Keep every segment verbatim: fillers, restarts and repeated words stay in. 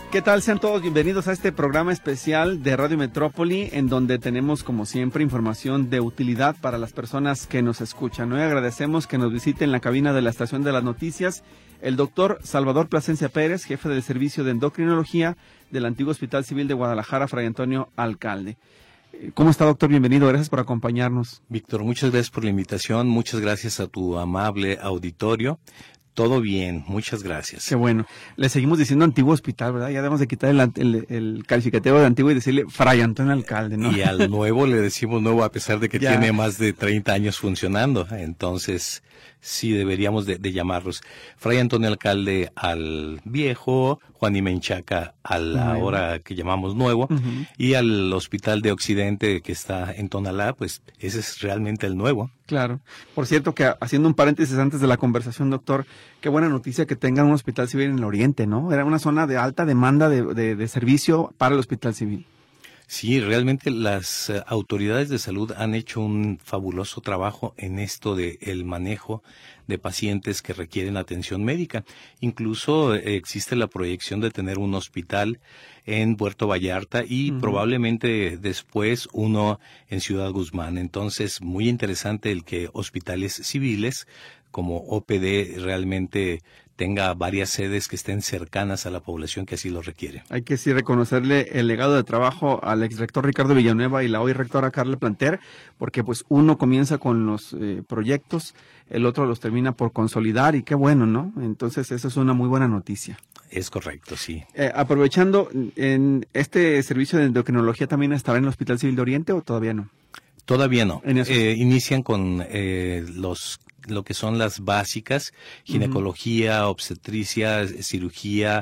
¿Qué tal? Sean todos bienvenidos a este programa especial de Radio Metrópoli, en donde tenemos, como siempre, información de utilidad para las personas que nos escuchan. Hoy agradecemos que nos visite en la cabina de la Estación de las Noticias el doctor Salvador Plasencia Pérez, jefe del Servicio de Endocrinología del Antiguo Hospital Civil de Guadalajara, Fray Antonio Alcalde. ¿Cómo está, doctor? Bienvenido, gracias por acompañarnos. Víctor, muchas gracias por la invitación, muchas gracias a tu amable auditorio. Todo bien, muchas gracias. Qué bueno. Le seguimos diciendo Antiguo Hospital, ¿verdad? Ya debemos de quitar el, el, el calificativo de antiguo y decirle Fray Antonio Alcalde, ¿no? Y al nuevo le decimos nuevo a pesar de que Ya. tiene más de treinta años funcionando. Entonces, sí deberíamos de, de llamarlos Fray Antonio Alcalde al viejo, Juan y Menchaca al Nuevo. ahora que llamamos nuevo, Uh-huh. y al Hospital de Occidente que está en Tonalá, pues ese es realmente el nuevo. Claro. Por cierto, que haciendo un paréntesis antes de la conversación, doctor, qué buena noticia que tengan un hospital civil en el oriente, ¿no? Era una zona de alta demanda de, de, de servicio para el hospital civil. Sí, realmente las eh, autoridades de salud han hecho un fabuloso trabajo en esto de el manejo de pacientes que requieren atención médica. Incluso eh, existe la proyección de tener un hospital en Puerto Vallarta y Uh-huh. probablemente después uno en Ciudad Guzmán. Entonces, muy interesante el que hospitales civiles como O P D realmente tenga varias sedes que estén cercanas a la población que así lo requiere. Hay que sí reconocerle el legado de trabajo al exrector Ricardo Villanueva y la hoy rectora Carla Planter, porque pues uno comienza con los eh, proyectos, el otro los termina por consolidar y qué bueno, ¿no? Entonces esa es una muy buena noticia. Es correcto, sí. Eh, aprovechando, ¿en este servicio de endocrinología también estará en el Hospital Civil de Oriente o todavía no? Todavía no. En esos- Eh, inician con eh, los lo que son las básicas, ginecología, obstetricia, cirugía,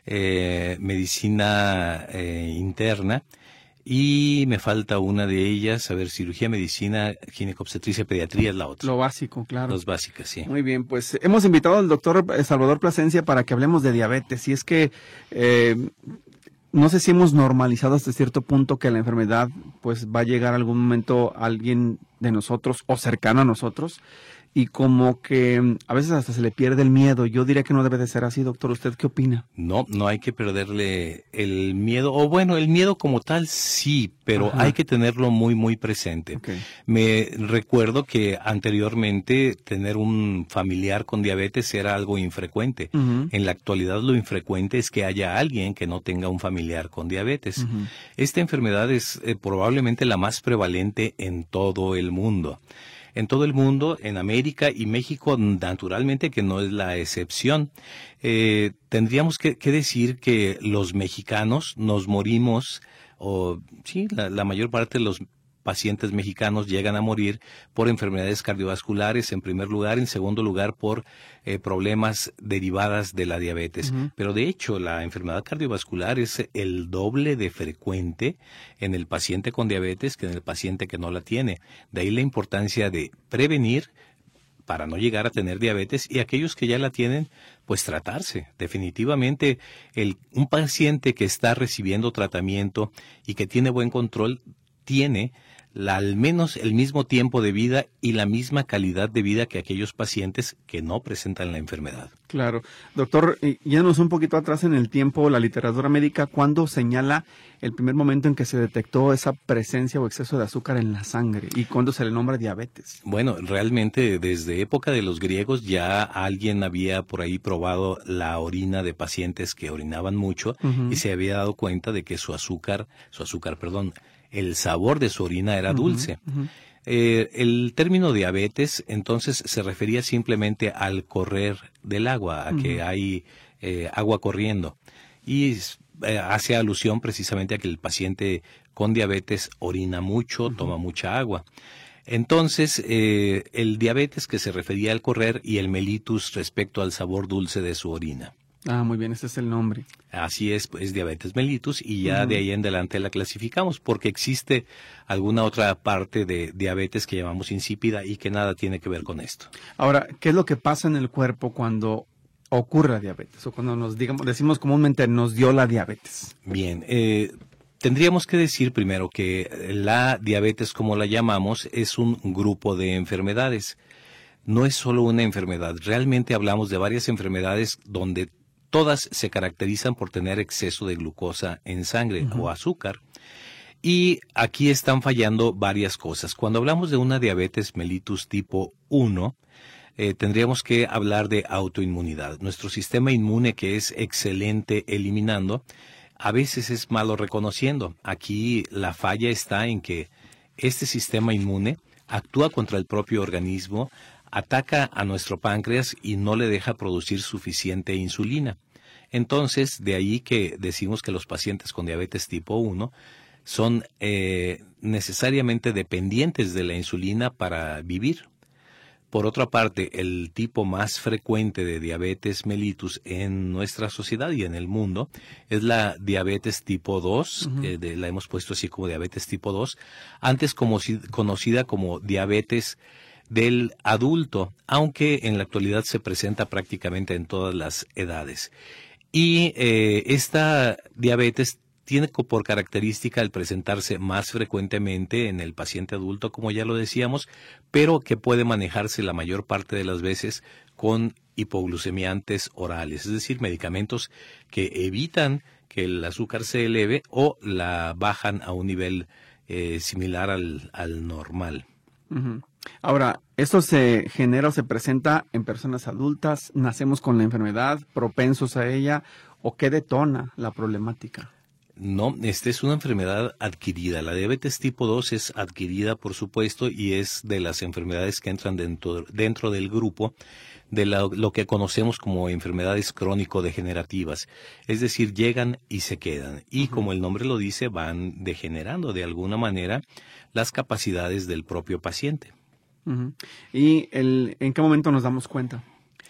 eh, medicina eh, interna, y me falta una de ellas, a ver, cirugía, medicina, ginecobstetricia, pediatría es la otra. Lo básico, claro. Las básicas, sí. Muy bien, pues hemos invitado al doctor Salvador Plasencia para que hablemos de diabetes. Y es que eh, no sé si hemos normalizado hasta cierto punto que la enfermedad pues va a llegar algún momento a alguien de nosotros o cercano a nosotros. Y como que mm, a veces hasta se le pierde el miedo. Yo diría que no debe de ser así, doctor. ¿Usted qué opina? No, no hay que perderle el miedo, o bueno, el miedo como tal sí, pero Ajá. hay que tenerlo muy, muy presente. Ok. Me recuerdo que anteriormente tener un familiar con diabetes era algo infrecuente. Ujú. En la actualidad lo infrecuente es que haya alguien que no tenga un familiar con diabetes. Ujú. Esta enfermedad es eh, probablemente la más prevalente en todo el mundo. En todo el mundo, en América y México, naturalmente que no es la excepción. Eh, tendríamos que, que decir que los mexicanos nos morimos, o sí, la, la mayor parte de los pacientes mexicanos llegan a morir por enfermedades cardiovasculares, en primer lugar, en segundo lugar por eh, problemas derivadas de la diabetes. Ujú. Pero de hecho, la enfermedad cardiovascular es el doble de frecuente en el paciente con diabetes que en el paciente que no la tiene. De ahí la importancia de prevenir para no llegar a tener diabetes, y aquellos que ya la tienen, pues tratarse. Definitivamente, el, un paciente que está recibiendo tratamiento y que tiene buen control, tiene la, al menos el mismo tiempo de vida y la misma calidad de vida que aquellos pacientes que no presentan la enfermedad. Claro. Doctor, eh, yéndonos un poquito atrás en el tiempo, la literatura médica, ¿cuándo señala el primer momento en que se detectó esa presencia o exceso de azúcar en la sangre? ¿Y cuándo se le nombra diabetes? Bueno, realmente desde época de los griegos ya alguien había por ahí probado la orina de pacientes que orinaban mucho. Uh-huh. Y se había dado cuenta de que su azúcar, su azúcar, perdón, el sabor de su orina era dulce. Uh-huh, uh-huh. Eh, el término diabetes entonces se refería simplemente al correr del agua, a uh-huh. que hay eh, agua corriendo, y eh, hace alusión precisamente a que el paciente con diabetes orina mucho, uh-huh. toma mucha agua. Entonces, eh, el diabetes que se refería al correr y el mellitus respecto al sabor dulce de su orina. Ah, muy bien, ese es el nombre. Así es, pues diabetes mellitus, y ya uh-huh. de ahí en adelante la clasificamos, porque existe alguna otra parte de diabetes que llamamos insípida y que nada tiene que ver con esto. Ahora, ¿qué es lo que pasa en el cuerpo cuando ocurre la diabetes? O cuando nos digamos, decimos comúnmente, nos dio la diabetes. Bien, eh, tendríamos que decir primero que la diabetes, como la llamamos, es un grupo de enfermedades. No es solo una enfermedad, realmente hablamos de varias enfermedades donde todas se caracterizan por tener exceso de glucosa en sangre uh-huh. o azúcar. Y aquí están fallando varias cosas. Cuando hablamos de una diabetes mellitus tipo uno, eh, tendríamos que hablar de autoinmunidad. Nuestro sistema inmune, que es excelente eliminando, a veces es malo reconociendo. Aquí la falla está en que este sistema inmune actúa contra el propio organismo, ataca a nuestro páncreas y no le deja producir suficiente insulina. Entonces, de ahí que decimos que los pacientes con diabetes tipo uno son eh, necesariamente dependientes de la insulina para vivir. Por otra parte, el tipo más frecuente de diabetes mellitus en nuestra sociedad y en el mundo es la diabetes tipo dos, uh-huh. eh, de, la hemos puesto así como diabetes tipo dos, antes como, conocida como diabetes del adulto, aunque en la actualidad se presenta prácticamente en todas las edades. Y eh, esta diabetes tiene por característica el presentarse más frecuentemente en el paciente adulto, como ya lo decíamos, pero que puede manejarse la mayor parte de las veces con hipoglucemiantes orales, es decir, medicamentos que evitan que el azúcar se eleve o la bajan a un nivel eh, similar al, al normal. Uh-huh. Ahora, ¿esto se genera o se presenta en personas adultas? ¿Nacemos con la enfermedad, propensos a ella, o qué detona la problemática? No, esta es una enfermedad adquirida. La diabetes tipo dos es adquirida, por supuesto, y es de las enfermedades que entran dentro, dentro del grupo de la, lo que conocemos como enfermedades crónico-degenerativas. Es decir, llegan y se quedan. Y uh-huh. como el nombre lo dice, van degenerando de alguna manera las capacidades del propio paciente. Uh-huh. ¿Y el, en qué momento nos damos cuenta?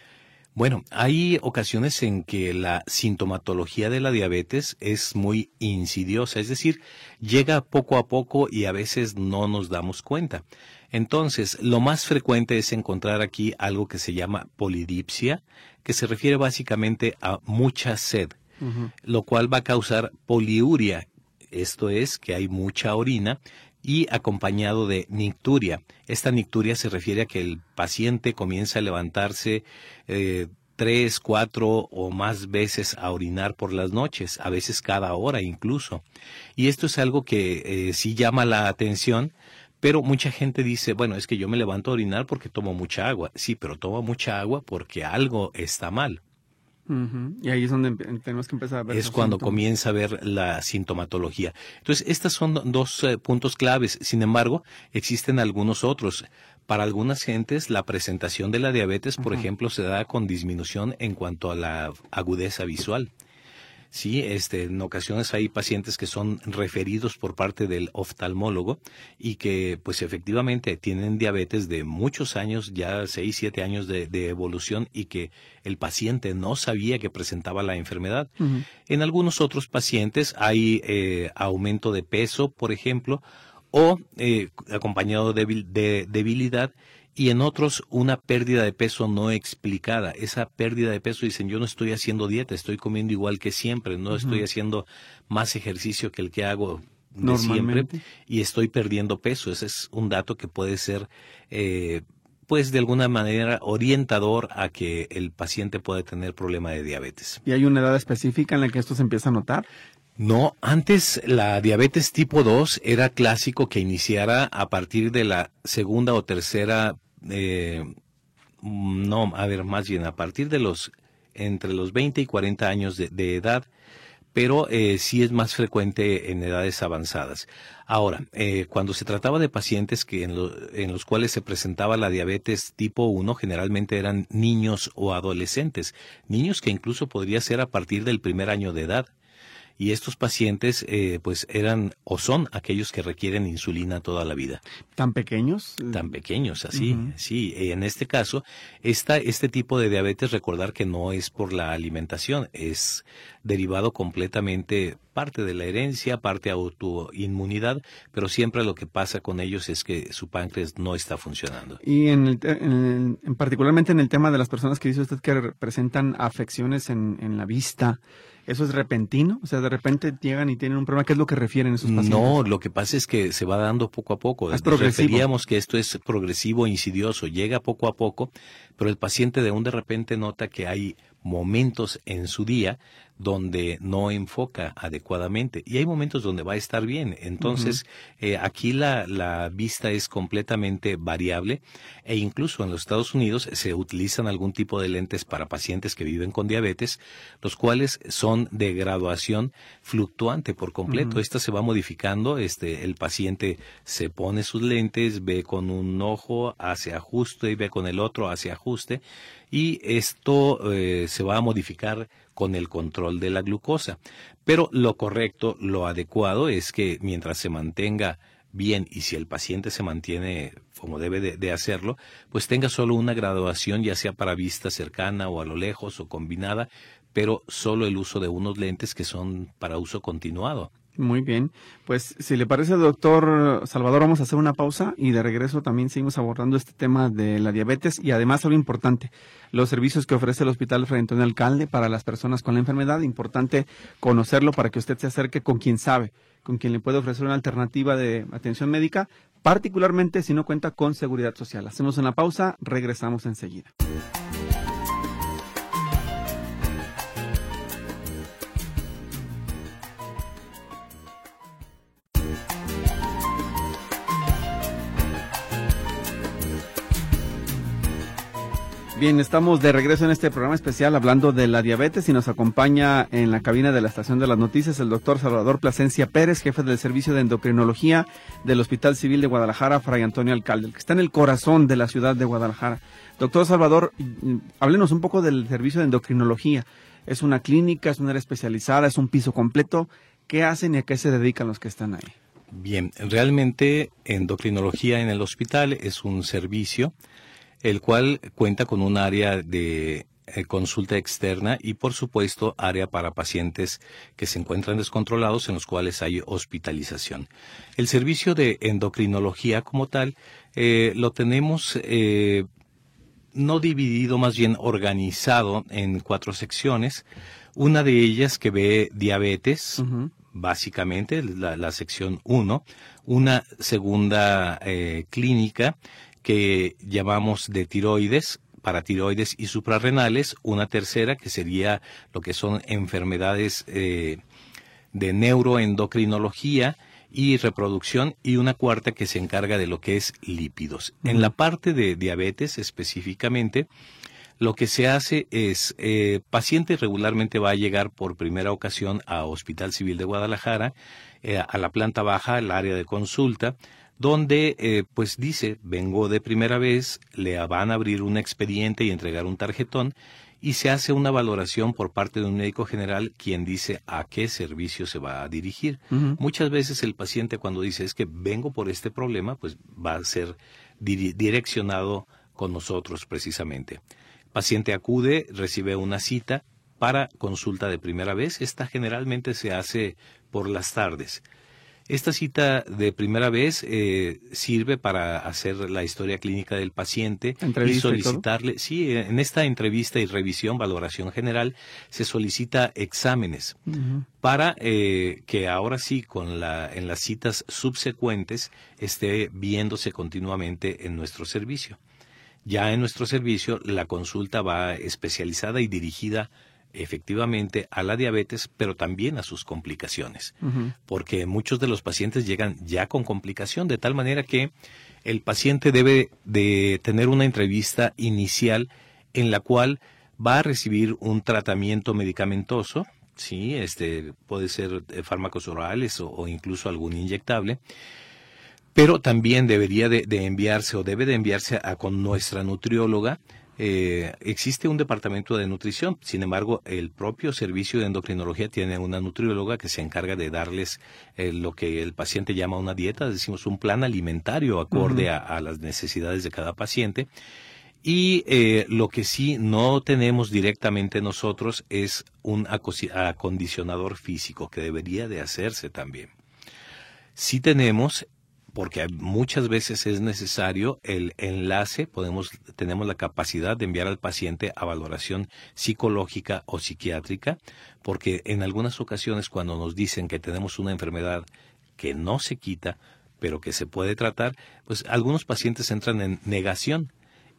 Bueno, hay ocasiones en que la sintomatología de la diabetes es muy insidiosa, es decir, llega poco a poco y a veces no nos damos cuenta. Entonces, lo más frecuente es encontrar aquí algo que se llama polidipsia, que se refiere básicamente a mucha sed, uh-huh. lo cual va a causar poliuria, esto es que hay mucha orina, y acompañado de nicturia. Esta nicturia se refiere a que el paciente comienza a levantarse eh, tres, cuatro o más veces a orinar por las noches, a veces cada hora incluso. Y esto es algo que eh, sí llama la atención, pero mucha gente dice, bueno, es que yo me levanto a orinar porque tomo mucha agua. Sí, pero tomo mucha agua porque algo está mal. Uh-huh. Y ahí es donde tenemos que empezar a ver. Es cuando síntomas. Comienza a ver la sintomatología. Entonces, estos son dos eh, puntos claves. Sin embargo, existen algunos otros. Para algunas gentes, la presentación de la diabetes, por uh-huh. ejemplo, se da con disminución en cuanto a la agudeza visual. Sí, este, en ocasiones hay pacientes que son referidos por parte del oftalmólogo y que pues efectivamente tienen diabetes de muchos años, ya seis, siete años de, de evolución y que el paciente no sabía que presentaba la enfermedad. Uh-huh. En algunos otros pacientes hay eh, aumento de peso, por ejemplo, o eh, acompañado de, de debilidad. Y en otros una pérdida de peso no explicada. Esa pérdida de peso dicen, yo no estoy haciendo dieta, estoy comiendo igual que siempre, no uh-huh. estoy haciendo más ejercicio que el que hago de siempre y estoy perdiendo peso. Ese es un dato que puede ser, eh, pues de alguna manera orientador a que el paciente pueda tener problema de diabetes. ¿Y hay una edad específica en la que esto se empieza a notar? No, antes la diabetes tipo dos era clásico que iniciara a partir de la segunda o tercera, eh, no, a ver, más bien a partir de los, entre los veinte y cuarenta años de, de edad, pero eh, sí es más frecuente en edades avanzadas. Ahora, eh, cuando se trataba de pacientes que en, lo, en los cuales se presentaba la diabetes tipo uno, generalmente eran niños o adolescentes, niños que incluso podría ser a partir del primer año de edad. Y estos pacientes, eh, pues, eran o son aquellos que requieren insulina toda la vida. ¿Tan pequeños? Tan pequeños, así, Uh-huh. sí. En este caso, esta, este tipo de diabetes, recordar que no es por la alimentación, es derivado completamente, parte de la herencia, parte autoinmunidad, pero siempre lo que pasa con ellos es que su páncreas no está funcionando. Y en, el, en, el, en particularmente en el tema de las personas que dice usted que presentan afecciones en, en la vista, ¿eso es repentino? O sea, de repente llegan y tienen un problema. ¿Qué es lo que refieren esos pacientes? No, lo que pasa es que se va dando poco a poco. Es progresivo. Referíamos que esto es progresivo, insidioso, llega poco a poco, pero el paciente de un de repente nota que hay momentos en su día donde no enfoca adecuadamente y hay momentos donde va a estar bien. Entonces, uh-huh. eh, aquí la, la vista es completamente variable e incluso en los Estados Unidos se utilizan algún tipo de lentes para pacientes que viven con diabetes, los cuales son de graduación fluctuante por completo. Uh-huh. Esta se va modificando, este, el paciente se pone sus lentes, ve con un ojo, hace ajuste y ve con el otro, hace ajuste y esto eh, se va a modificar con el control de la glucosa. Pero lo correcto, lo adecuado es que mientras se mantenga bien y si el paciente se mantiene como debe de, de hacerlo, pues tenga solo una graduación, ya sea para vista cercana o a lo lejos o combinada, pero solo el uso de unos lentes que son para uso continuado. Muy bien, pues si le parece, doctor Salvador, vamos a hacer una pausa y de regreso también seguimos abordando este tema de la diabetes y además algo importante, los servicios que ofrece el Hospital Fray Antonio Alcalde para las personas con la enfermedad. Importante conocerlo para que usted se acerque con quien sabe, con quien le puede ofrecer una alternativa de atención médica, particularmente si no cuenta con seguridad social. Hacemos una pausa, regresamos enseguida. Bien, estamos de regreso en este programa especial hablando de la diabetes y nos acompaña en la cabina de la Estación de las Noticias el doctor Salvador Plasencia Pérez, jefe del Servicio de Endocrinología del Hospital Civil de Guadalajara, Fray Antonio Alcalde, el que está en el corazón de la ciudad de Guadalajara. Doctor Salvador, háblenos un poco del Servicio de Endocrinología. ¿Es una clínica, es una área especializada, es un piso completo? ¿Qué hacen y a qué se dedican los que están ahí? Bien, realmente endocrinología en el hospital es un servicio el cual cuenta con un área de eh, consulta externa y, por supuesto, área para pacientes que se encuentran descontrolados en los cuales hay hospitalización. El servicio de endocrinología como tal eh, lo tenemos eh, no dividido, más bien organizado en cuatro secciones. Una de ellas que ve diabetes, uh-huh. básicamente, la, la sección uno. Una segunda eh, clínica que llamamos de tiroides, paratiroides y suprarrenales, una tercera que sería lo que son enfermedades eh, de neuroendocrinología y reproducción, y una cuarta que se encarga de lo que es lípidos. Uh-huh. En la parte de diabetes específicamente, lo que se hace es, eh, paciente regularmente va a llegar por primera ocasión a Hospital Civil de Guadalajara, eh, a la planta baja, al área de consulta, donde eh, pues dice, vengo de primera vez, le van a abrir un expediente y entregar un tarjetón, y se hace una valoración por parte de un médico general quien dice a qué servicio se va a dirigir. Uh-huh. Muchas veces el paciente cuando dice es que vengo por este problema, pues va a ser dir- direccionado con nosotros precisamente. Paciente acude, recibe una cita para consulta de primera vez. Esta generalmente se hace por las tardes. Esta cita de primera vez eh, sirve para hacer la historia clínica del paciente y solicitarle, y sí, en esta entrevista y revisión, valoración general, se solicita exámenes uh-huh. para eh, que ahora sí, con la, en las citas subsecuentes, esté viéndose continuamente en nuestro servicio. Ya en nuestro servicio, la consulta va especializada y dirigida efectivamente a la diabetes, pero también a sus complicaciones, uh-huh. porque muchos de los pacientes llegan ya con complicación, de tal manera que el paciente debe de tener una entrevista inicial en la cual va a recibir un tratamiento medicamentoso, sí, este puede ser fármacos orales o, o incluso algún inyectable, pero también debería de, de enviarse o debe de enviarse a con nuestra nutrióloga. Eh, existe un departamento de nutrición, sin embargo, el propio servicio de endocrinología tiene una nutrióloga que se encarga de darles eh, lo que el paciente llama una dieta, decimos un plan alimentario acorde uh-huh. a, a las necesidades de cada paciente. Y eh, lo que sí no tenemos directamente nosotros es un acondicionador físico, que debería de hacerse también. Sí tenemos, porque muchas veces es necesario el enlace, podemos, tenemos la capacidad de enviar al paciente a valoración psicológica o psiquiátrica, porque en algunas ocasiones cuando nos dicen que tenemos una enfermedad que no se quita, pero que se puede tratar, pues algunos pacientes entran en negación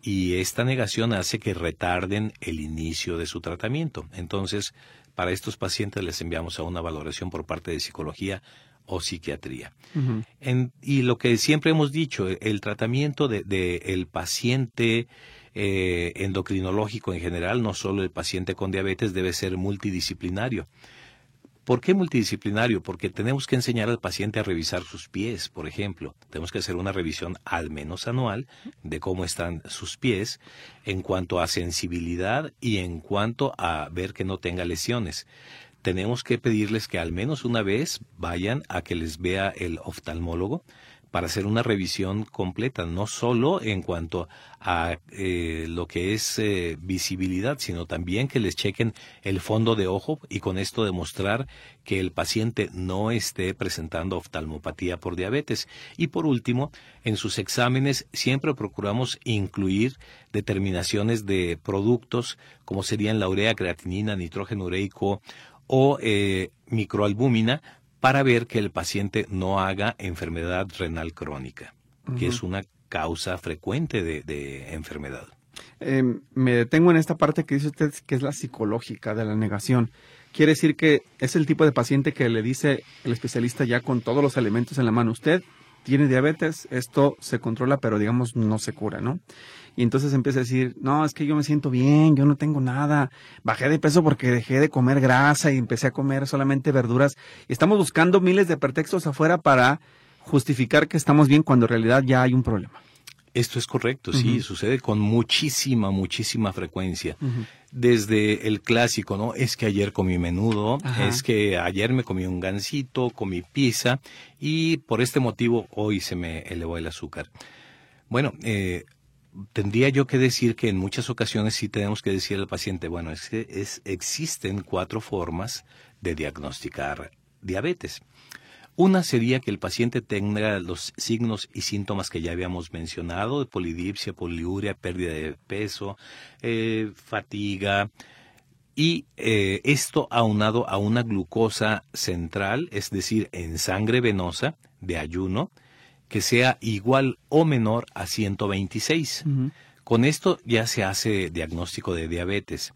y esta negación hace que retarden el inicio de su tratamiento. Entonces, para estos pacientes les enviamos a una valoración por parte de psicología o psiquiatría. Uh-huh. En, y lo que siempre hemos dicho, el tratamiento de, de el paciente eh, endocrinológico en general, no solo el paciente con diabetes, debe ser multidisciplinario. ¿Por qué multidisciplinario? Porque tenemos que enseñar al paciente a revisar sus pies, por ejemplo. Tenemos que hacer una revisión al menos anual de cómo están sus pies en cuanto a sensibilidad y en cuanto a ver que no tenga lesiones. Tenemos que pedirles que al menos una vez vayan a que les vea el oftalmólogo para hacer una revisión completa, no solo en cuanto a eh, lo que es eh, visibilidad, sino también que les chequen el fondo de ojo y con esto demostrar que el paciente no esté presentando oftalmopatía por diabetes. Y por último, en sus exámenes siempre procuramos incluir determinaciones de productos como serían la urea, creatinina, nitrógeno ureico o eh, microalbúmina, para ver que el paciente no haga enfermedad renal crónica, uh-huh. que es una causa frecuente de, de enfermedad. Eh, me detengo en esta parte que dice usted, que es la psicológica de la negación. Quiere decir que es el tipo de paciente que le dice el especialista ya con todos los elementos en la mano: usted tiene diabetes, esto se controla, pero digamos no se cura, ¿no? Y entonces empieza a decir, no, es que yo me siento bien, yo no tengo nada, bajé de peso porque dejé de comer grasa y empecé a comer solamente verduras. Y estamos buscando miles de pretextos afuera para justificar que estamos bien cuando en realidad ya hay un problema. Esto es correcto, uh-huh. sí, sucede con muchísima, muchísima frecuencia. Uh-huh. Desde el clásico, ¿no? Es que ayer comí menudo, Ajá. es que ayer me comí un gansito, comí pizza y por este motivo hoy se me elevó el azúcar. Bueno, eh, tendría yo que decir que en muchas ocasiones sí tenemos que decir al paciente, bueno, es que es, existen cuatro formas de diagnosticar diabetes. Una sería que el paciente tenga los signos y síntomas que ya habíamos mencionado, de polidipsia, poliuria, pérdida de peso, eh, fatiga, y eh, esto aunado a una glucosa central, es decir, en sangre venosa, de ayuno, que sea igual o menor a ciento veintiséis. Uh-huh. Con esto ya se hace diagnóstico de diabetes.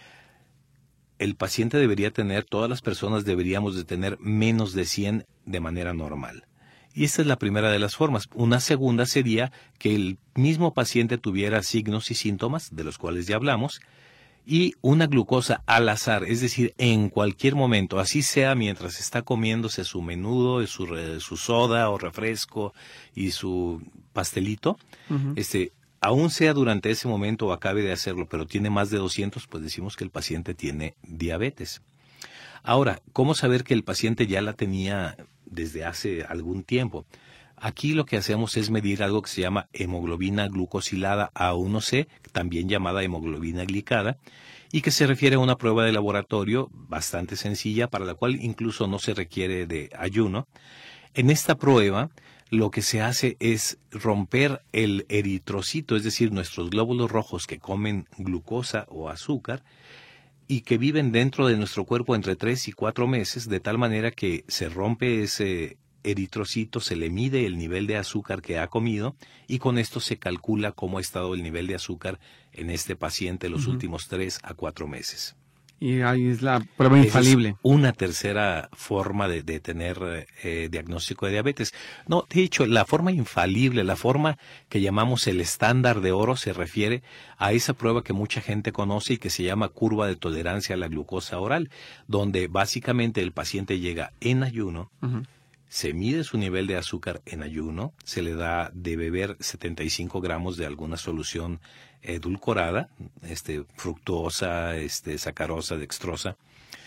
El paciente debería tener, todas las personas deberíamos de tener menos de cien de manera normal. Y esta es la primera de las formas. Una segunda sería que el mismo paciente tuviera signos y síntomas, de los cuales ya hablamos, y una glucosa al azar, es decir, en cualquier momento, así sea mientras está comiéndose su menudo, su, su soda o refresco y su pastelito, uh-huh. este... aún sea durante ese momento o acabe de hacerlo, pero tiene más de doscientos, pues decimos que el paciente tiene diabetes. Ahora, ¿cómo saber que el paciente ya la tenía desde hace algún tiempo? Aquí lo que hacemos es medir algo que se llama hemoglobina glucosilada A uno C, también llamada hemoglobina glicada, y que se refiere a una prueba de laboratorio bastante sencilla, para la cual incluso no se requiere de ayuno. En esta prueba, lo que se hace es romper el eritrocito, es decir, nuestros glóbulos rojos que comen glucosa o azúcar y que viven dentro de nuestro cuerpo entre tres y cuatro meses, de tal manera que se rompe ese eritrocito, se le mide el nivel de azúcar que ha comido y con esto se calcula cómo ha estado el nivel de azúcar en este paciente los uh-huh. últimos tres a cuatro meses. Y ahí es la prueba infalible. Es una tercera forma de, de tener eh, diagnóstico de diabetes. No, de hecho, la forma infalible, la forma que llamamos el estándar de oro, se refiere a esa prueba que mucha gente conoce y que se llama curva de tolerancia a la glucosa oral, donde básicamente el paciente llega en ayuno, uh-huh. se mide su nivel de azúcar en ayuno, se le da de beber setenta y cinco gramos de alguna solución edulcorada, este, fructosa, este, sacarosa, dextrosa.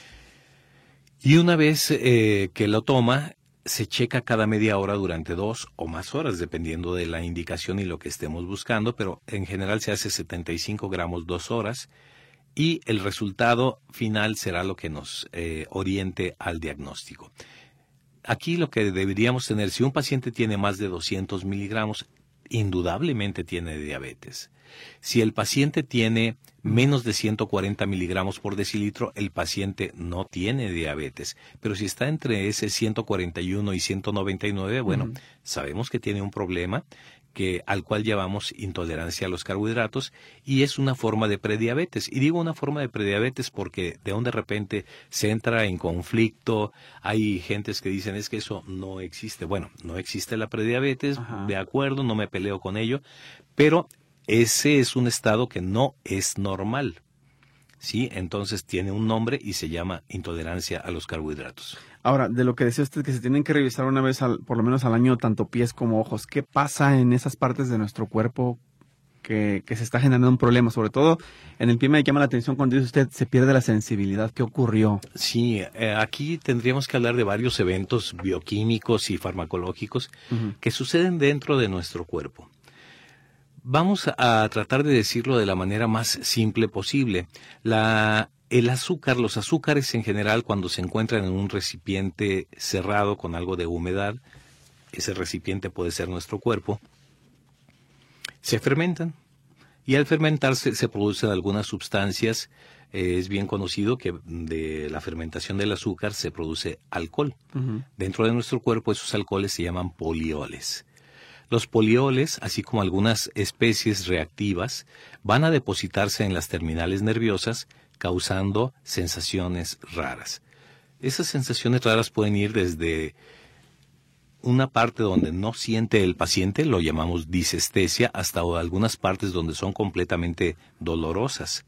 Y una vez eh, que lo toma, se checa cada media hora durante dos o más horas, dependiendo de la indicación y lo que estemos buscando, pero en general se hace setenta y cinco gramos dos horas y el resultado final será lo que nos eh, oriente al diagnóstico. Aquí lo que deberíamos tener, si un paciente tiene más de doscientos miligramos, indudablemente tiene diabetes. Si el paciente tiene menos de ciento cuarenta miligramos por decilitro, el paciente no tiene diabetes. Pero si está entre ese ciento cuarenta y uno y ciento noventa y nueve, bueno, uh-huh. sabemos que tiene un problema que al cual llamamos intolerancia a los carbohidratos, y es una forma de prediabetes. Y digo una forma de prediabetes porque de donde de repente se entra en conflicto, hay gentes que dicen es que eso no existe. Bueno, no existe la prediabetes, Ajá. de acuerdo, no me peleo con ello, pero ese es un estado que no es normal. Sí, entonces tiene un nombre y se llama intolerancia a los carbohidratos. Ahora, de lo que decía usted que se tienen que revisar una vez, al, por lo menos al año, tanto pies como ojos, ¿qué pasa en esas partes de nuestro cuerpo que, que se está generando un problema? Sobre todo en el pie me llama la atención cuando dice usted se pierde la sensibilidad. ¿Qué ocurrió? Sí, eh, aquí tendríamos que hablar de varios eventos bioquímicos y farmacológicos uh-huh. que suceden dentro de nuestro cuerpo. Vamos a tratar de decirlo de la manera más simple posible. La, el azúcar, los azúcares en general, cuando se encuentran en un recipiente cerrado con algo de humedad, ese recipiente puede ser nuestro cuerpo, se fermentan. Y al fermentarse se producen algunas sustancias. Eh, es bien conocido que de la fermentación del azúcar se produce alcohol. Uh-huh. Dentro de nuestro cuerpo esos alcoholes se llaman polioles. Los polioles, así como algunas especies reactivas, van a depositarse en las terminales nerviosas, causando sensaciones raras. Esas sensaciones raras pueden ir desde una parte donde no siente el paciente, lo llamamos disestesia, hasta algunas partes donde son completamente dolorosas.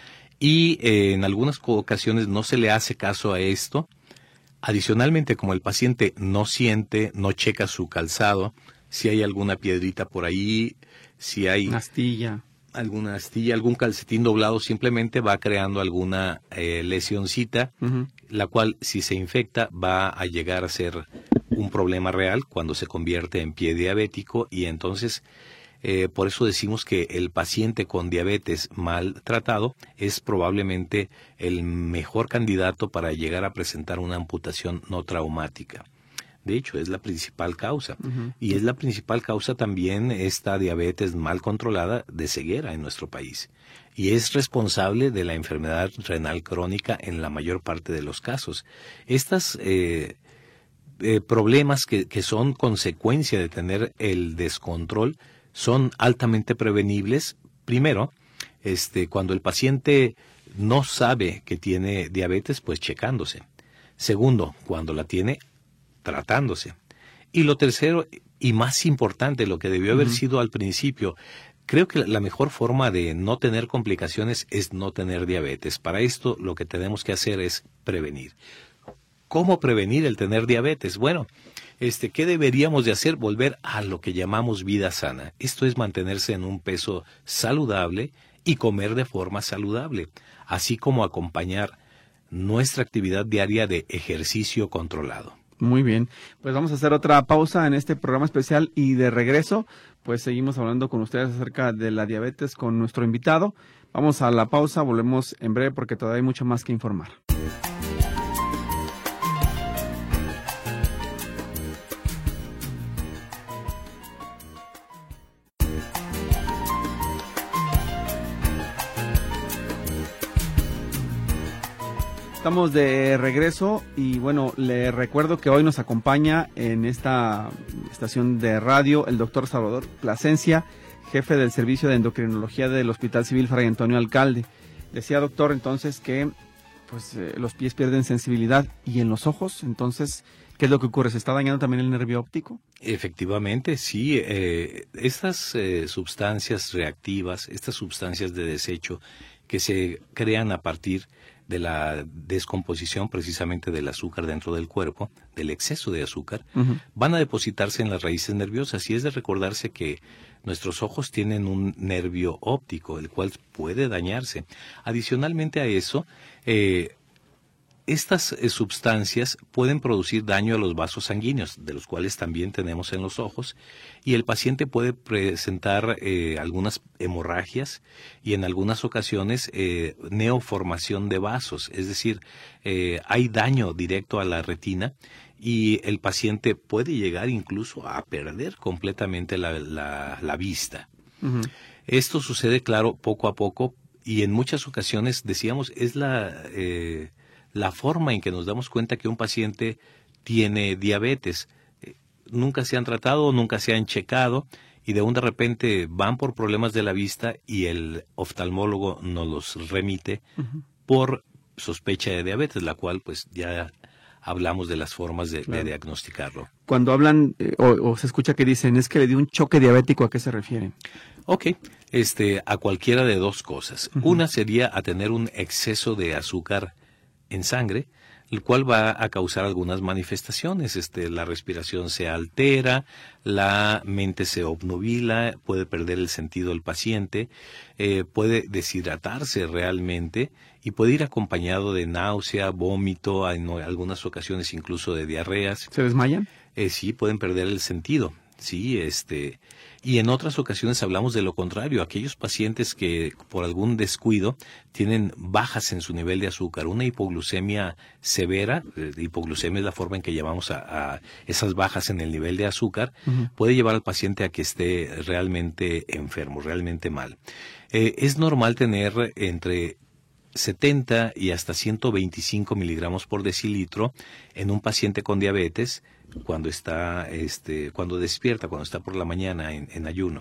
Y eh, en algunas ocasiones no se le hace caso a esto. Adicionalmente, como el paciente no siente, no checa su calzado, si hay alguna piedrita por ahí, si hay una astilla, alguna astilla, algún calcetín doblado, simplemente va creando alguna eh, lesioncita, uh-huh. la cual si se infecta va a llegar a ser un problema real cuando se convierte en pie diabético, y entonces eh, por eso decimos que el paciente con diabetes mal tratado es probablemente el mejor candidato para llegar a presentar una amputación no traumática. De hecho, es la principal causa. Uh-huh. Y es la principal causa también esta diabetes mal controlada de ceguera en nuestro país. Y es responsable de la enfermedad renal crónica en la mayor parte de los casos. Estos eh, eh, problemas que, que son consecuencia de tener el descontrol son altamente prevenibles. Primero, este, cuando el paciente no sabe que tiene diabetes, pues checándose. Segundo, cuando la tiene, tratándose. Y lo tercero y más importante, lo que debió haber uh-huh. sido al principio, creo que la mejor forma de no tener complicaciones es no tener diabetes. Para esto lo que tenemos que hacer es prevenir. ¿Cómo prevenir el tener diabetes? Bueno, este, ¿qué deberíamos de hacer? Volver a lo que llamamos vida sana. Esto es mantenerse en un peso saludable y comer de forma saludable, así como acompañar nuestra actividad diaria de ejercicio controlado. Muy bien, pues vamos a hacer otra pausa en este programa especial y de regreso, pues seguimos hablando con ustedes acerca de la diabetes con nuestro invitado. Vamos a la pausa, volvemos en breve porque todavía hay mucho más que informar. Estamos de regreso y bueno, le recuerdo que hoy nos acompaña en esta estación de radio el doctor Salvador Plasencia, jefe del servicio de endocrinología del Hospital Civil Fray Antonio Alcalde. Decía, doctor, entonces que pues eh, los pies pierden sensibilidad y en los ojos, entonces, ¿qué es lo que ocurre? ¿Se está dañando también el nervio óptico? Efectivamente, sí. Eh, estas eh, sustancias reactivas, estas sustancias de desecho que se crean a partir de la descomposición precisamente del azúcar dentro del cuerpo, del exceso de azúcar, uh-huh. van a depositarse en las raíces nerviosas, y es de recordarse que nuestros ojos tienen un nervio óptico, el cual puede dañarse. Adicionalmente a eso, eh, estas eh, sustancias pueden producir daño a los vasos sanguíneos, de los cuales también tenemos en los ojos, y el paciente puede presentar eh, algunas hemorragias y en algunas ocasiones eh, neoformación de vasos, es decir, eh, hay daño directo a la retina y el paciente puede llegar incluso a perder completamente la, la, la vista. Uh-huh. Esto sucede, claro, poco a poco, y en muchas ocasiones, decíamos, es la... Eh, la forma en que nos damos cuenta que un paciente tiene diabetes. Eh, nunca se han tratado, nunca se han checado, y de un de repente van por problemas de la vista y el oftalmólogo nos los remite uh-huh. por sospecha de diabetes, la cual pues ya hablamos de las formas de, claro. de diagnosticarlo. Cuando hablan eh, o, o se escucha que dicen es que le dio un choque diabético, ¿a qué se refieren? Ok, este, a cualquiera de dos cosas. Uh-huh. Una sería a tener un exceso de azúcar en sangre, el cual va a causar algunas manifestaciones. Este, la respiración se altera, la mente se obnubila, puede perder el sentido el paciente, eh, puede deshidratarse realmente y puede ir acompañado de náusea, vómito, en algunas ocasiones incluso de diarreas. ¿Se desmayan? Eh, sí, pueden perder el sentido. Sí, este, y en otras ocasiones hablamos de lo contrario, aquellos pacientes que por algún descuido tienen bajas en su nivel de azúcar, una hipoglucemia severa, eh, hipoglucemia es la forma en que llamamos a, a esas bajas en el nivel de azúcar, uh-huh. puede llevar al paciente a que esté realmente enfermo, realmente mal. Eh, es normal tener entre setenta y hasta ciento veinticinco miligramos por decilitro en un paciente con diabetes cuando está, este, cuando despierta, cuando está por la mañana en, en ayuno.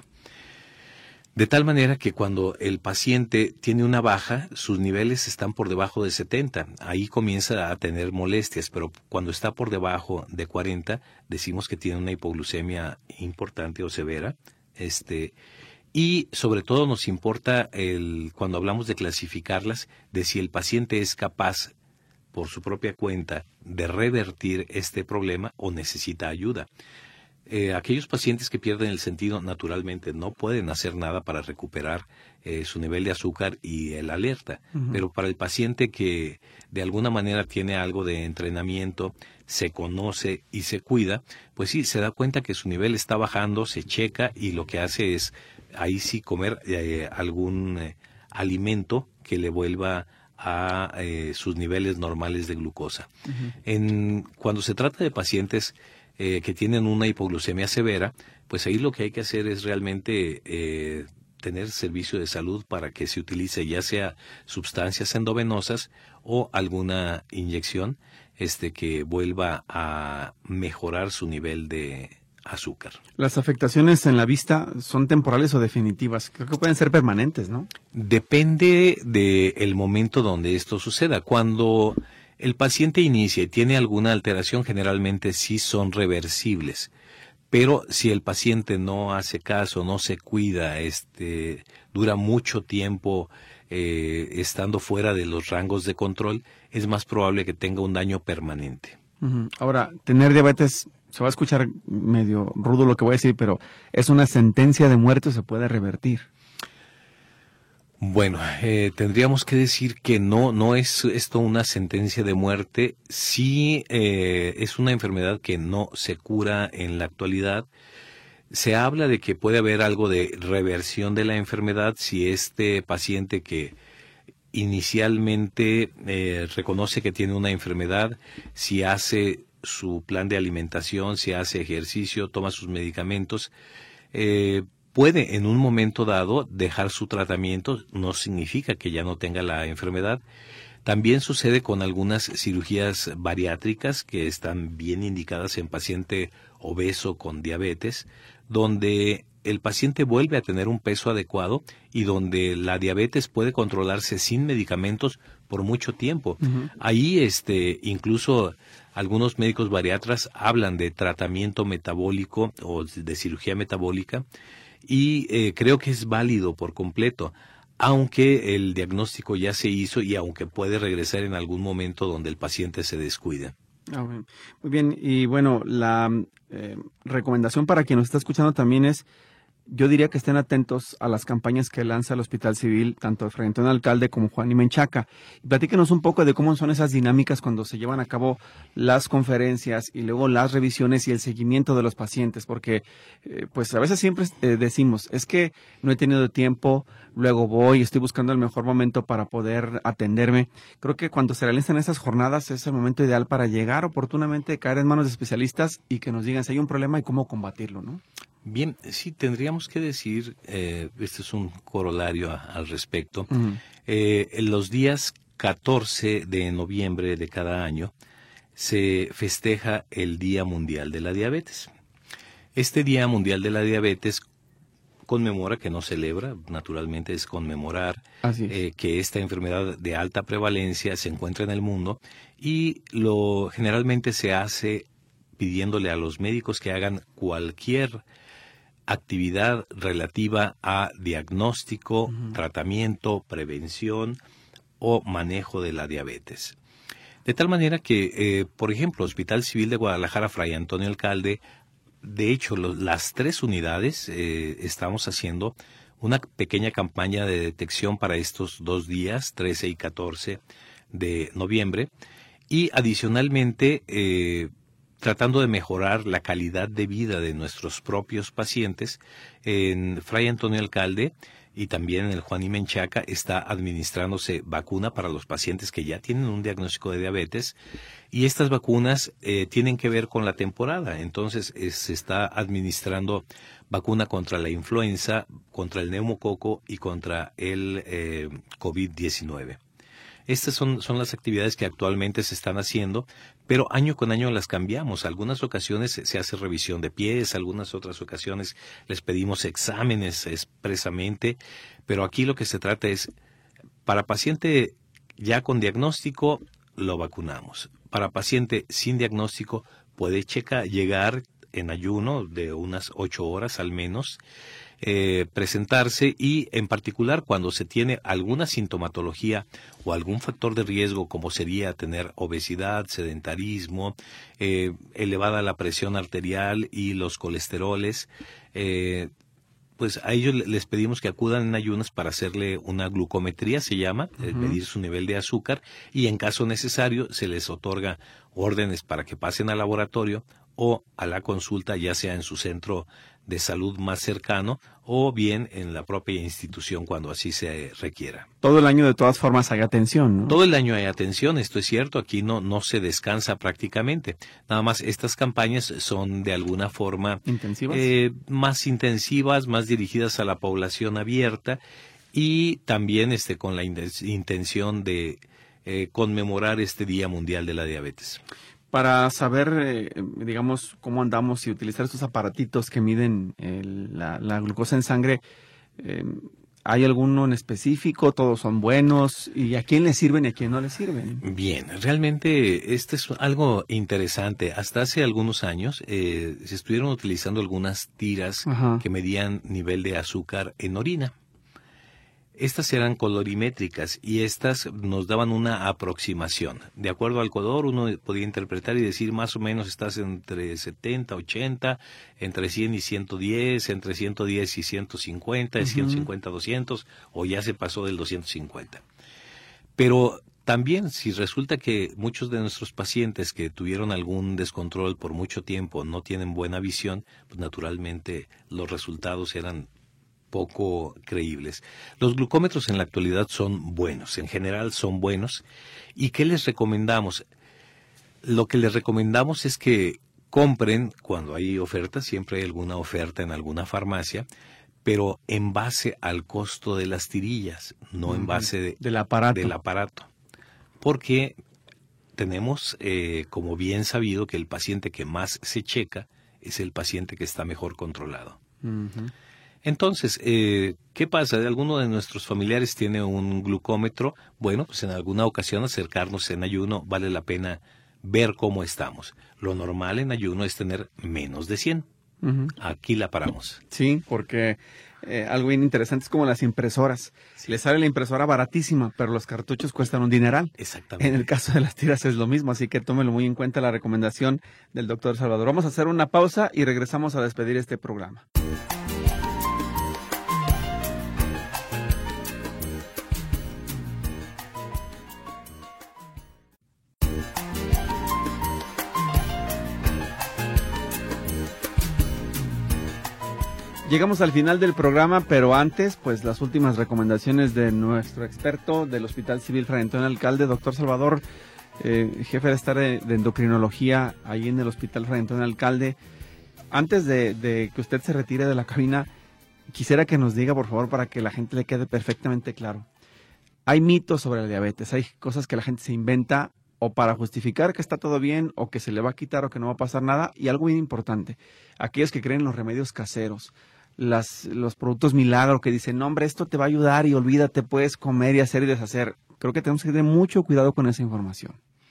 De tal manera que cuando el paciente tiene una baja, sus niveles están por debajo de setenta. Ahí comienza a tener molestias, pero cuando está por debajo de cuarenta, decimos que tiene una hipoglucemia importante o severa. Este, y sobre todo nos importa, el, cuando hablamos de clasificarlas, de si el paciente es capaz por su propia cuenta de revertir este problema o necesita ayuda. Eh, aquellos pacientes que pierden el sentido naturalmente no pueden hacer nada para recuperar eh, su nivel de azúcar y el alerta, uh-huh. pero para el paciente que de alguna manera tiene algo de entrenamiento, se conoce y se cuida, pues sí, se da cuenta que su nivel está bajando, se checa y lo que hace es ahí sí comer eh, algún eh, alimento que le vuelva a eh, sus niveles normales de glucosa. Uh-huh. En, cuando se trata de pacientes eh, que tienen una hipoglucemia severa, pues ahí lo que hay que hacer es realmente eh, tener servicio de salud para que se utilice ya sea sustancias endovenosas o alguna inyección este, que vuelva a mejorar su nivel de azúcar. ¿Las afectaciones en la vista son temporales o definitivas? Creo que pueden ser permanentes, ¿no? Depende del momento donde esto suceda. Cuando el paciente inicia y tiene alguna alteración, generalmente sí son reversibles. Pero si el paciente no hace caso, no se cuida, este, dura mucho tiempo eh, estando fuera de los rangos de control, es más probable que tenga un daño permanente. Uh-huh. Ahora, tener diabetes, se va a escuchar medio rudo lo que voy a decir, pero ¿es una sentencia de muerte o se puede revertir? Bueno, eh, tendríamos que decir que no, no es esto una sentencia de muerte. Sí eh, es una enfermedad que no se cura en la actualidad. Se habla de que puede haber algo de reversión de la enfermedad si este paciente que inicialmente eh, reconoce que tiene una enfermedad, si hace su plan de alimentación, si hace ejercicio, toma sus medicamentos, eh, puede en un momento dado dejar su tratamiento, no significa que ya no tenga la enfermedad. También sucede con algunas cirugías bariátricas que están bien indicadas en paciente obeso con diabetes, donde el paciente vuelve a tener un peso adecuado y donde la diabetes puede controlarse sin medicamentos por mucho tiempo. Uh-huh. Ahí este, incluso algunos médicos bariatras hablan de tratamiento metabólico o de cirugía metabólica y eh, creo que es válido por completo, aunque el diagnóstico ya se hizo y aunque puede regresar en algún momento donde el paciente se descuide. Ah, bueno. Muy bien, y bueno, la eh, recomendación para quien nos está escuchando también es, yo diría que estén atentos a las campañas que lanza el Hospital Civil, tanto Fray Antonio Alcalde como Juan y Menchaca. Y platíquenos un poco de cómo son esas dinámicas cuando se llevan a cabo las conferencias y luego las revisiones y el seguimiento de los pacientes, porque eh, pues a veces siempre eh, decimos, es que no he tenido tiempo, luego voy, estoy buscando el mejor momento para poder atenderme. Creo que cuando se realizan esas jornadas es el momento ideal para llegar oportunamente, caer en manos de especialistas y que nos digan si hay un problema y cómo combatirlo, ¿no? Bien, sí, tendríamos que decir, eh, este es un corolario a, al respecto, uh-huh. eh, en los días catorce de noviembre de cada año se festeja el Día Mundial de la Diabetes. Este Día Mundial de la Diabetes conmemora, que no celebra, naturalmente es conmemorar Así es. eh, que esta enfermedad de alta prevalencia se encuentra en el mundo, y lo generalmente se hace pidiéndole a los médicos que hagan cualquier actividad relativa a diagnóstico, uh-huh. tratamiento, prevención o manejo de la diabetes. De tal manera que, eh, por ejemplo, Hospital Civil de Guadalajara, Fray Antonio Alcalde, de hecho, lo, las tres unidades eh, estamos haciendo una pequeña campaña de detección para estos dos días, trece y catorce de noviembre, y adicionalmente eh, tratando de mejorar la calidad de vida de nuestros propios pacientes. En Fray Antonio Alcalde y también en el Juan y Menchaca está administrándose vacuna para los pacientes que ya tienen un diagnóstico de diabetes, y estas vacunas eh, tienen que ver con la temporada. Entonces eh, se está administrando vacuna contra la influenza, contra el neumococo y contra el eh, COVID diecinueve. Estas son, son las actividades que actualmente se están haciendo, pero año con año las cambiamos. Algunas ocasiones se hace revisión de pies, algunas otras ocasiones les pedimos exámenes expresamente, pero aquí lo que se trata es, para paciente ya con diagnóstico, lo vacunamos. Para paciente sin diagnóstico, puede checa, llegar en ayuno de unas ocho horas al menos, Eh, presentarse, y en particular cuando se tiene alguna sintomatología o algún factor de riesgo, como sería tener obesidad, sedentarismo, eh, elevada la presión arterial y los colesteroles, eh, pues a ellos les pedimos que acudan en ayunas para hacerle una glucometría, se llama, uh-huh. medir su nivel de azúcar, y en caso necesario se les otorga órdenes para que pasen al laboratorio o a la consulta, ya sea en su centro de salud más cercano o bien en la propia institución cuando así se requiera. Todo el año de todas formas hay atención, ¿no? Todo el año hay atención, esto es cierto, aquí no, no se descansa prácticamente. Nada más estas campañas son de alguna forma ¿intensivas? Eh, más intensivas, más dirigidas a la población abierta, y también este con la intención de eh, conmemorar este Día Mundial de la Diabetes. Para saber, eh, digamos, cómo andamos y utilizar estos aparatitos que miden el, la, la glucosa en sangre, eh, ¿hay alguno en específico? ¿Todos son buenos? ¿Y a quién les sirven y a quién no les sirven? Bien, realmente este es algo interesante. Hasta hace algunos años eh, se estuvieron utilizando algunas tiras Ajá. que medían nivel de azúcar en orina. Estas eran colorimétricas y estas nos daban una aproximación. De acuerdo al color, uno podía interpretar y decir más o menos estás entre setenta, ochenta, entre cien y ciento diez, entre ciento diez y ciento cincuenta, uh-huh. ciento cincuenta, doscientos, o ya se pasó del doscientos cincuenta. Pero también, si resulta que muchos de nuestros pacientes que tuvieron algún descontrol por mucho tiempo no tienen buena visión, pues naturalmente los resultados eran poco creíbles. Los glucómetros en la actualidad son buenos, en general son buenos. ¿Y qué les recomendamos? Lo que les recomendamos es que compren, cuando hay ofertas, siempre hay alguna oferta en alguna farmacia, pero en base al costo de las tirillas, no uh-huh. en base de, del aparato. del aparato. Porque tenemos, eh, como bien sabido, que el paciente que más se checa es el paciente que está mejor controlado. Uh-huh. Entonces, eh, ¿qué pasa? ¿Alguno de nuestros familiares tiene un glucómetro? Bueno, pues en alguna ocasión acercarnos en ayuno vale la pena ver cómo estamos. Lo normal en ayuno es tener menos de cien. Uh-huh. Aquí la paramos. Sí, porque eh, algo bien interesante es como las impresoras. Sí. Le sale la impresora baratísima, pero los cartuchos cuestan un dineral. Exactamente. En el caso de las tiras es lo mismo, así que tómelo muy en cuenta la recomendación del doctor Salvador. Vamos a hacer una pausa y regresamos a despedir este programa. Llegamos al final del programa, pero antes, pues las últimas recomendaciones de nuestro experto del Hospital Civil Fray Antonio Alcalde, doctor Salvador, eh, jefe de estar de, de endocrinología ahí en el Hospital Fray Antonio Alcalde. Antes de, de que usted se retire de la cabina, quisiera que nos diga, por favor, para que la gente le quede perfectamente claro. Hay mitos sobre la diabetes, hay cosas que la gente se inventa o para justificar que está todo bien, o que se le va a quitar, o que no va a pasar nada, y algo bien importante, aquellos que creen en los remedios caseros. las, los productos milagro que dicen, no hombre, esto te va a ayudar y olvídate, puedes comer y hacer y deshacer. Creo que tenemos que tener mucho cuidado con esa información.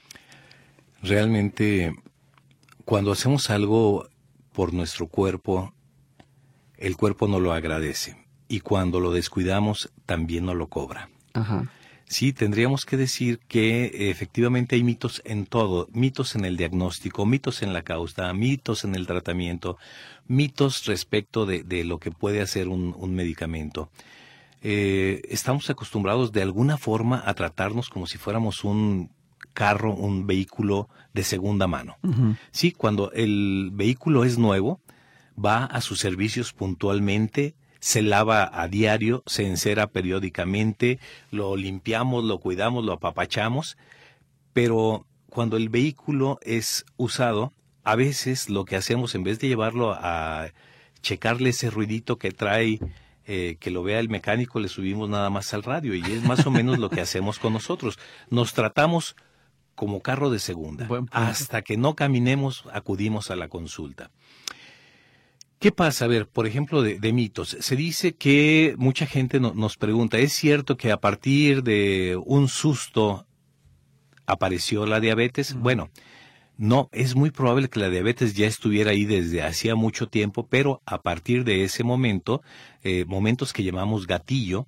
Realmente, cuando hacemos algo por nuestro cuerpo, el cuerpo nos lo agradece. Y cuando lo descuidamos, también nos lo cobra. Ajá. Sí, tendríamos que decir que eh, efectivamente hay mitos en todo, mitos en el diagnóstico, mitos en la causa, mitos en el tratamiento, mitos respecto de, de lo que puede hacer un, un medicamento. Eh, estamos acostumbrados de alguna forma a tratarnos como si fuéramos un carro, un vehículo de segunda mano. Uh-huh. Sí, cuando el vehículo es nuevo, va a sus servicios puntualmente, se lava a diario, se encera periódicamente, lo limpiamos, lo cuidamos, lo apapachamos, pero cuando el vehículo es usado, a veces lo que hacemos, en vez de llevarlo a checarle ese ruidito que trae, eh, que lo vea el mecánico, le subimos nada más al radio, y es más o menos lo que hacemos con nosotros. Nos tratamos como carro de segunda. Hasta que no caminemos, acudimos a la consulta. ¿Qué pasa? A ver, por ejemplo, de, de mitos. Se dice que mucha gente no, nos pregunta, ¿es cierto que a partir de un susto apareció la diabetes? Uh-huh. Bueno, no, es muy probable que la diabetes ya estuviera ahí desde hacía mucho tiempo, pero a partir de ese momento, eh, momentos que llamamos gatillo,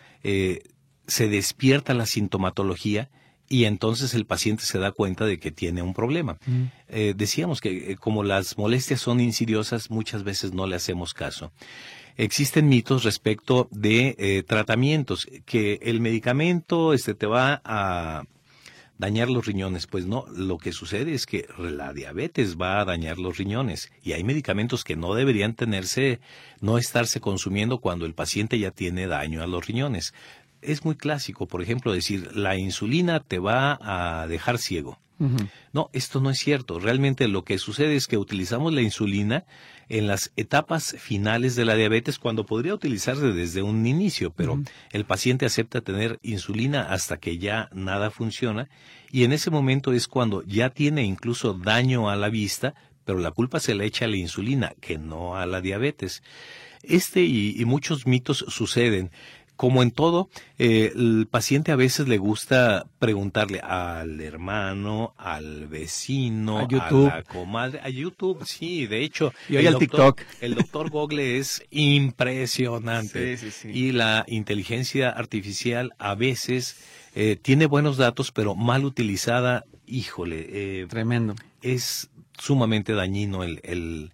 eh, se despierta la sintomatología. Y entonces el paciente se da cuenta de que tiene un problema. Mm. Eh, decíamos que eh, como las molestias son insidiosas, muchas veces no le hacemos caso. Existen mitos respecto de eh, tratamientos, que el medicamento este, te va a dañar los riñones. Pues no, lo que sucede es que la diabetes va a dañar los riñones. Y hay medicamentos que no deberían tenerse, no estarse consumiendo cuando el paciente ya tiene daño a los riñones. Es muy clásico, por ejemplo, decir, la insulina te va a dejar ciego. Uh-huh. No, esto no es cierto. Realmente lo que sucede es que utilizamos la insulina en las etapas finales de la diabetes, cuando podría utilizarse desde un inicio, pero uh-huh. el paciente acepta tener insulina hasta que ya nada funciona, y en ese momento es cuando ya tiene incluso daño a la vista, pero la culpa se le echa a la insulina, que no a la diabetes. Este y, y muchos mitos suceden. Como en todo, eh, el paciente a veces le gusta preguntarle al hermano, al vecino, a, YouTube. a la comadre, a YouTube, sí, de hecho. Y hoy al TikTok. El doctor Google es impresionante. Sí, sí, sí. Y la inteligencia artificial a veces eh, tiene buenos datos, pero mal utilizada, híjole. Eh, Tremendo. Es sumamente dañino el, el,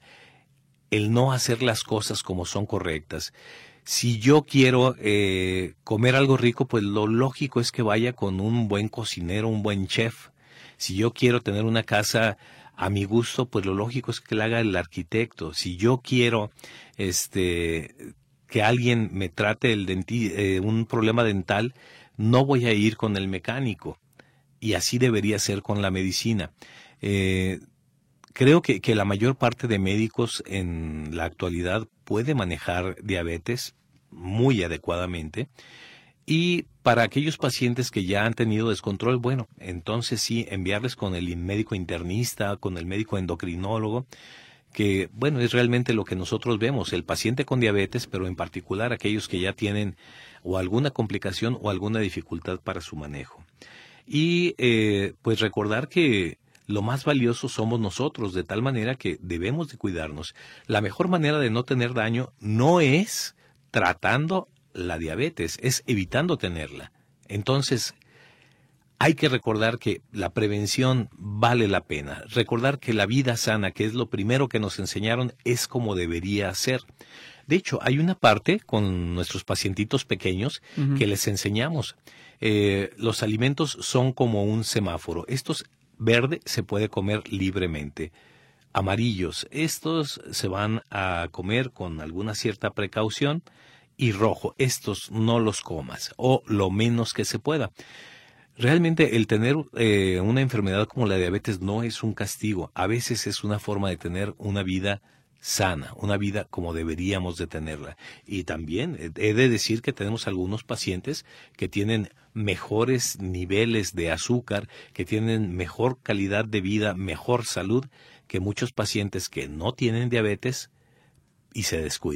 el no hacer las cosas como son correctas. Si yo quiero eh, comer algo rico, pues lo lógico es que vaya con un buen cocinero, un buen chef. Si yo quiero tener una casa a mi gusto, pues lo lógico es que la haga el arquitecto. Si yo quiero este, que alguien me trate el denti- eh, un problema dental, no voy a ir con el mecánico. Y así debería ser con la medicina. Eh, Creo que, que la mayor parte de médicos en la actualidad puede manejar diabetes muy adecuadamente, y para aquellos pacientes que ya han tenido descontrol, bueno, entonces sí, enviarles con el médico internista, con el médico endocrinólogo, que bueno, es realmente lo que nosotros vemos, el paciente con diabetes, pero en particular aquellos que ya tienen o alguna complicación o alguna dificultad para su manejo. Y eh, pues recordar que lo más valioso somos nosotros, de tal manera que debemos de cuidarnos. La mejor manera de no tener daño no es tratando la diabetes, es evitando tenerla. Entonces, hay que recordar que la prevención vale la pena. Recordar que la vida sana, que es lo primero que nos enseñaron, es como debería ser. De hecho, hay una parte con nuestros pacientitos pequeños uh-huh. que les enseñamos. Eh, los alimentos son como un semáforo. Estos verde se puede comer libremente. Amarillos, estos se van a comer con alguna cierta precaución. Y rojo, estos no los comas, o lo menos que se pueda. Realmente el tener eh, una enfermedad como la diabetes no es un castigo. A veces es una forma de tener una vida sana, una vida como deberíamos de tenerla. Y también he de decir que tenemos algunos pacientes que tienen mejores niveles de azúcar, que tienen mejor calidad de vida, mejor salud que muchos pacientes que no tienen diabetes y se descuidan.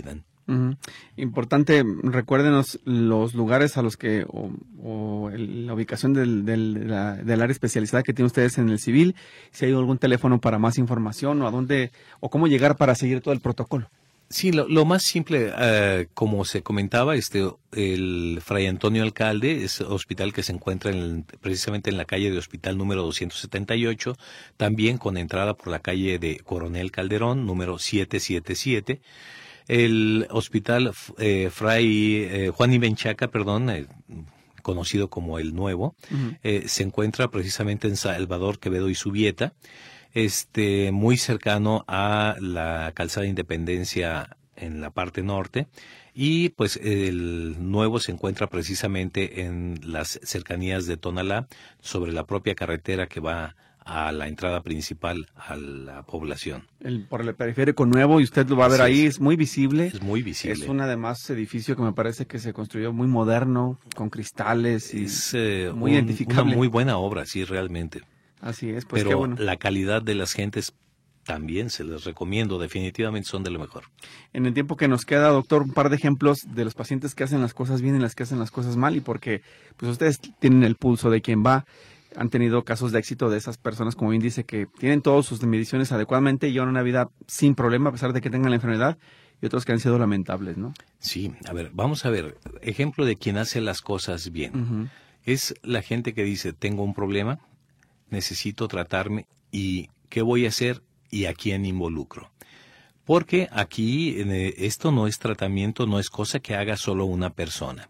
Uh-huh. Importante, recuérdenos los lugares a los que, o, o el, la ubicación del, del, de la, del área especializada que tienen ustedes en el civil, si hay algún teléfono para más información o a dónde, o cómo llegar para seguir todo el protocolo. Sí, lo, lo más simple, uh, como se comentaba, este, el Fray Antonio Alcalde es hospital que se encuentra en, precisamente en la calle de Hospital número doscientos setenta y ocho, también con entrada por la calle de Coronel Calderón, número setecientos setenta y siete. El hospital eh, Fray eh, Juan Ibenchaca, perdón, eh, conocido como El Nuevo, uh-huh. eh, se encuentra precisamente en Salvador Quevedo y Subieta, este, muy cercano a la calzada Independencia en la parte norte, y pues el Nuevo se encuentra precisamente en las cercanías de Tonalá, sobre la propia carretera que va a la entrada principal a la población. El, por el periférico Nuevo, y usted lo va a ver Así ahí, es. es muy visible. Es muy visible. Es un además edificio que me parece que se construyó muy moderno, con cristales, y es eh, muy un, identificable. Una muy buena obra, sí, realmente. Así es, pues Pero qué bueno. La calidad de las gentes también se les recomiendo, definitivamente son de lo mejor. En el tiempo que nos queda, doctor, un par de ejemplos de los pacientes que hacen las cosas bien y las que hacen las cosas mal, y porque pues ustedes tienen el pulso de quien va. Han tenido casos de éxito de esas personas, como bien dice, que tienen todas sus mediciones adecuadamente y llevan una vida sin problema a pesar de que tengan la enfermedad, y otros que han sido lamentables, ¿no? Sí, a ver, vamos a ver, ejemplo de quien hace las cosas bien. Uh-huh. Es la gente que dice, tengo un problema, necesito tratarme, y ¿qué voy a hacer y a quién involucro? Porque aquí eh, esto no es tratamiento, no es cosa que haga solo una persona.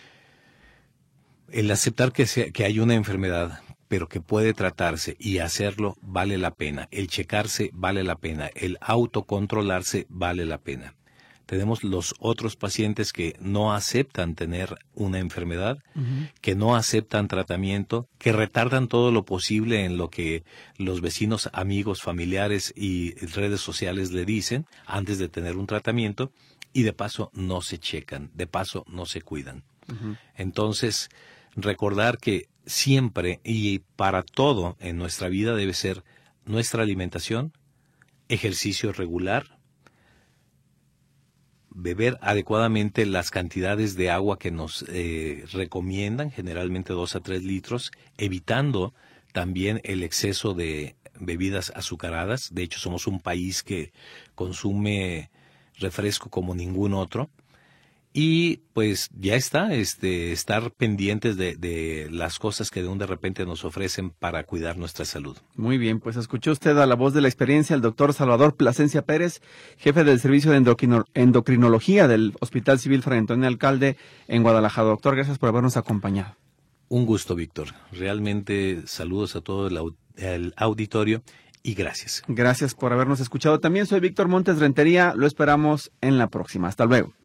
El aceptar que, sea, que hay una enfermedad, pero que puede tratarse, y hacerlo vale la pena. El checarse vale la pena. El autocontrolarse vale la pena. Tenemos los otros pacientes que no aceptan tener una enfermedad, uh-huh. que no aceptan tratamiento, que retardan todo lo posible en lo que los vecinos, amigos, familiares y redes sociales le dicen antes de tener un tratamiento, y de paso no se checan, de paso no se cuidan. Uh-huh. Entonces, recordar que siempre y para todo en nuestra vida debe ser nuestra alimentación, ejercicio regular, beber adecuadamente las cantidades de agua que nos eh, recomiendan, generalmente dos a tres litros, evitando también el exceso de bebidas azucaradas. De hecho, somos un país que consume refresco como ningún otro. Y pues ya está, este, estar pendientes de, de las cosas que de un de repente nos ofrecen para cuidar nuestra salud. Muy bien, pues escuchó usted a la voz de la experiencia el doctor Salvador Plasencia Pérez, jefe del Servicio de Endocrino, Endocrinología del Hospital Civil Fray Antonio Alcalde en Guadalajara. Doctor, gracias por habernos acompañado. Un gusto, Víctor. Realmente saludos a todo el, el auditorio y gracias. Gracias por habernos escuchado. También soy Víctor Montes Rentería, lo esperamos en la próxima. Hasta luego.